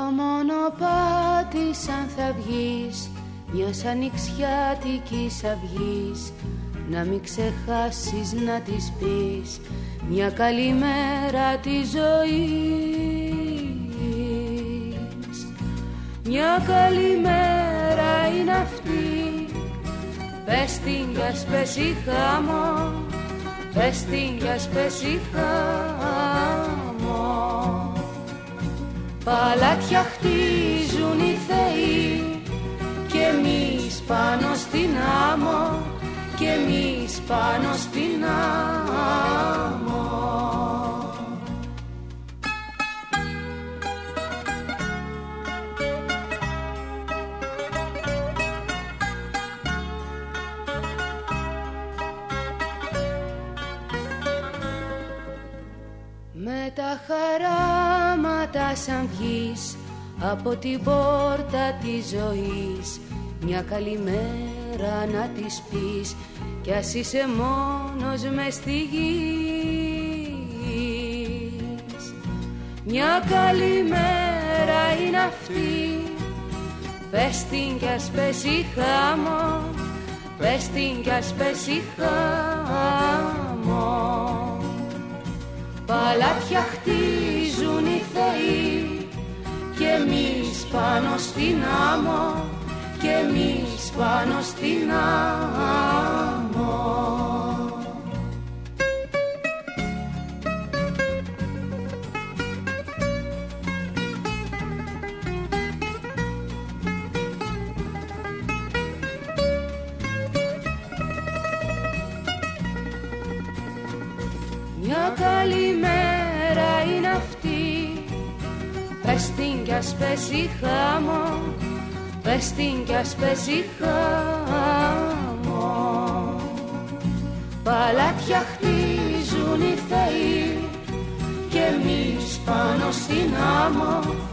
μονοπάτι σαν θα βγεις μιας ανοιξιάτικης αυγής, να μην ξεχάσεις να της πεις μια καλημέρα της ζωής. Μια καλημέρα είναι αυτή, πες την κι ας πέσει χάμω, πες την κι ας πέσει χάμω. Παλάτια χτίζουν οι θεοί κι εμείς πάνω στην άμμο, κι εμείς πάνω στην άμμο. Με τα χαράματα σαν βγεις από την πόρτα της ζωής, μια καλημέρα να της πεις κι ας είσαι μόνος μες στη γης. Μια καλημέρα είναι αυτή, πες την κι ας πέσει χάμω, πες την κι ας πέσει χάμω. Παλάτια χτίζουν οι θεοί κι εμείς πάνω στην άμμο, κι εμείς πάνω στην άμμο. Μια καλημέρα είναι αυτή, πες την κι ας πέσει χάμω, πες την κι ας πέσει χάμω. Παλάτια χτίζουν οι θεοί κι εμείς πάνω στην άμμο,